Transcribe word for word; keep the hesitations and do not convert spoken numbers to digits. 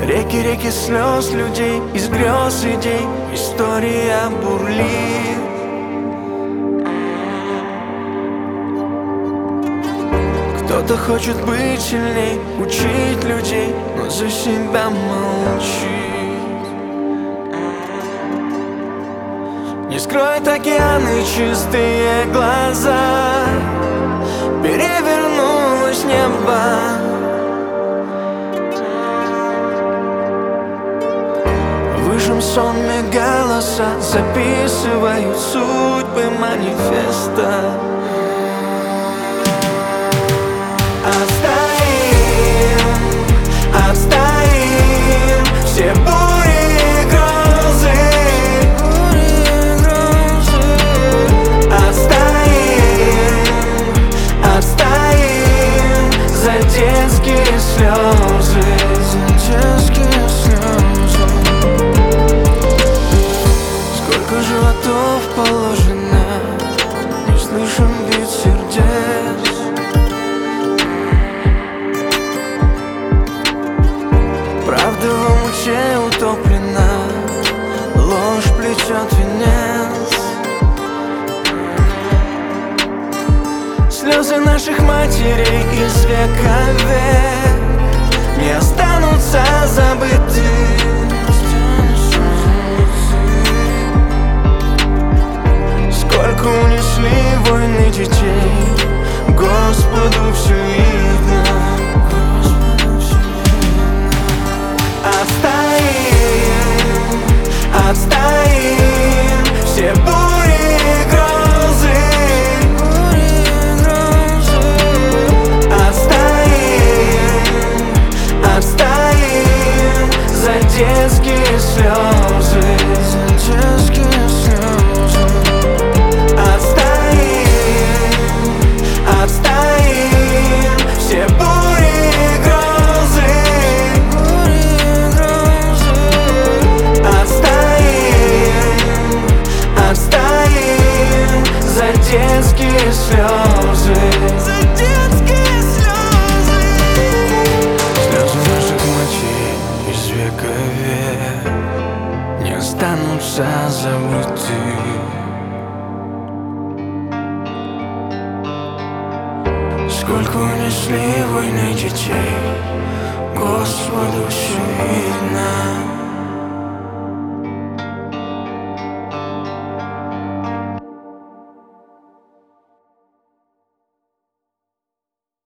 Реки, реки слез людей, из грез идей история бурлит. Кто-то хочет быть сильней, учить людей, но за себя молчит. Не скроет океаны чистые глаза, перевернулось небо. Выжим сонме голоса, записывают судьбы манифеста. Отстоим, отстоим все бури и грозы. Отстоим, отстоим за детские слезы, за детские слезы. Сколько животов положено, не слышен бит сердец. Правда в омуте утоплена, ложь плетет венец. Слезы наших матерей из века в век не останутся забыты. Сколько унесли войны детей, Господу все видно. Отстоим, отстоим все бури и грозы. Отстоим, отстоим за детские слезы, за детские слезы. Отстоим, отстоим все бури и грозы. Отстоим за детские слезы, за детские слезы. Слезы наших матерей из века в век не останутся забыты. Сколько унесли войны детей, Господу все видно.